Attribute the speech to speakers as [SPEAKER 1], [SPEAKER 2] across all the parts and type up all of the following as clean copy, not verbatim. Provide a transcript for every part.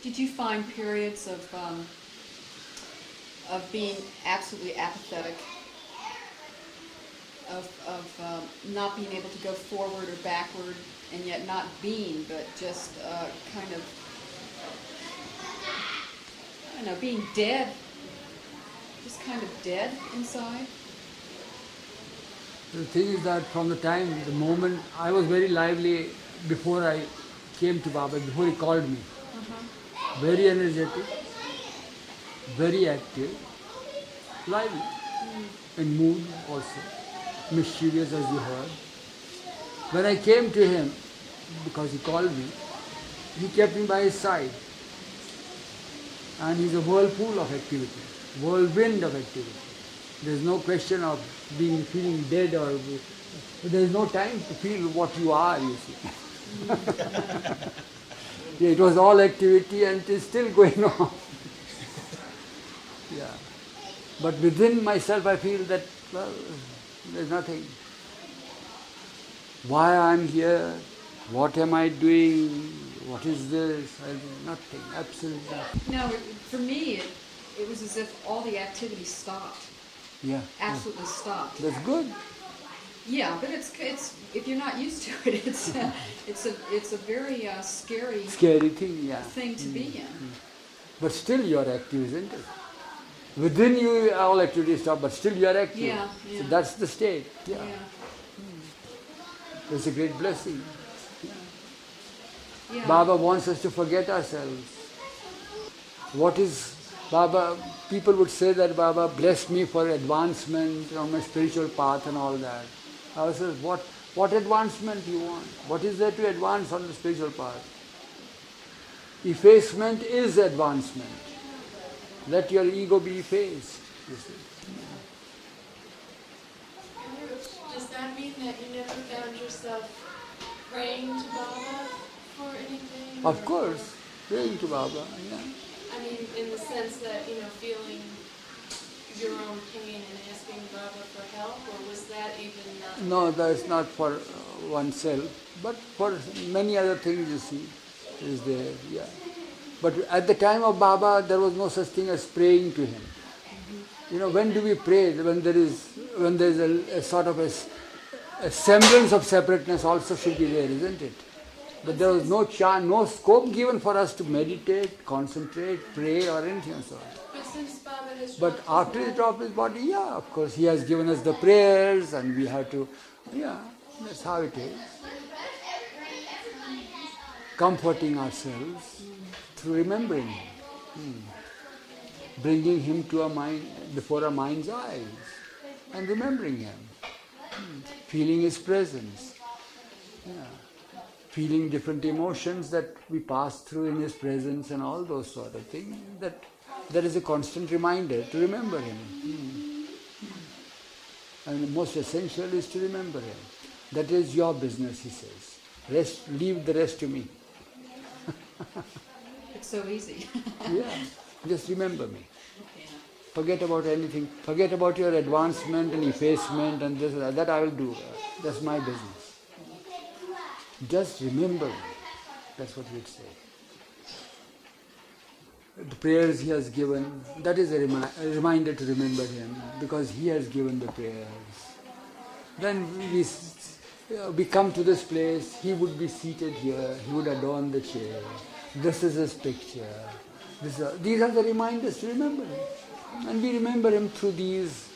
[SPEAKER 1] Did you find periods of being absolutely apathetic, of not being able to go forward or backward, and yet not being, but just kind of, I don't know, being dead, just kind of dead inside?
[SPEAKER 2] The thing is that from the moment, I was very lively before I came to Baba, before he called me. Very energetic, very active, lively, in mood also, mischievous as you heard. When I came to him, because he called me, he kept me by his side. And he's a whirlpool of activity, whirlwind of activity. There's no question of feeling dead or there's no time to feel what you are, you see. Yeah, it was all activity and it is still going on. Yeah. But within myself I feel that, well, there's nothing. Why I'm here, what am I doing, what is this, nothing, absolutely nothing.
[SPEAKER 1] No, for me it was as if all the activity stopped.
[SPEAKER 2] Yeah.
[SPEAKER 1] Absolutely stopped.
[SPEAKER 2] That's good.
[SPEAKER 1] Yeah, but it's if you're not used to it, it's a very scary
[SPEAKER 2] thing, yeah.
[SPEAKER 1] Thing to be in.
[SPEAKER 2] But still you are active, isn't it? Within you all activity stop, but still you are active.
[SPEAKER 1] Yeah.
[SPEAKER 2] So that's the state. Yeah.
[SPEAKER 1] Yeah.
[SPEAKER 2] It's a great blessing.
[SPEAKER 1] Yeah.
[SPEAKER 2] Baba wants us to forget ourselves. What is Baba? People would say that Baba blessed me for advancement on my spiritual path and all that. I was saying, what advancement do you want? What is there to advance on the spiritual path? Effacement is advancement. Let your ego be effaced. You see.
[SPEAKER 3] Does that mean that you never found yourself praying to Baba for anything?
[SPEAKER 2] Of course, praying to Baba. Yeah.
[SPEAKER 3] I mean, in the sense that, feeling your own pain and asking Baba for help, or was that even not?
[SPEAKER 2] No, that's not for oneself, but for many other things, you see, is there, yeah. But at the time of Baba, there was no such thing as praying to him. When do we pray? When there is a sort of a semblance of separateness also should be there, isn't it? But there was no chance, no scope given for us to meditate, concentrate, pray or anything of sort.
[SPEAKER 3] But since Baba has
[SPEAKER 2] But after he dropped his body, yeah, of course, he has given us the prayers and we have to, yeah, that's how it is. Comforting ourselves through remembering him. Bringing him to our mind, before our mind's eyes and remembering him. Feeling his presence. Yeah. Feeling different emotions that we pass through in his presence and all those sort of things. That is a constant reminder to remember him. And the most essential is to remember him. That is your business, he says. Leave the rest to me.
[SPEAKER 1] It's so easy.
[SPEAKER 2] Yeah, just remember me. Forget about anything. Forget about your advancement and effacement and this and that I will do. That's my business. Just remember me. That's what we'd say. The prayers he has given, that is a reminder to remember him because he has given the prayers. Then we come to this place, he would be seated here, he would adorn the chair. This is his picture. These are the reminders to remember him. And we remember him through these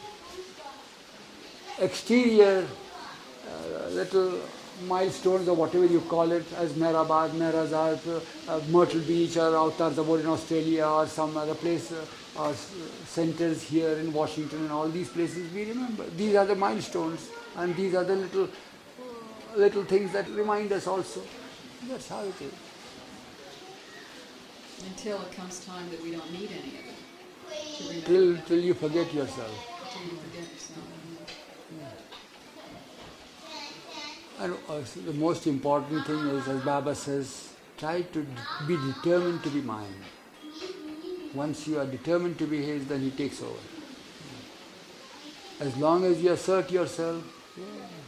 [SPEAKER 2] exterior little milestones or whatever you call it, as Mehrabad, Mehrazad, Myrtle Beach or Avatar Zabor in Australia or some other place, or centers here in Washington and all these places we remember. These are the milestones and these are the little things that remind us also. That's how it is.
[SPEAKER 1] Until it comes time that we don't need any of it.
[SPEAKER 2] Till you forget yourself.
[SPEAKER 1] Till you forget yourself.
[SPEAKER 2] And the most important thing is, as Baba says, try to be determined to be mine. Once you are determined to be his, then he takes over. As long as you assert yourself,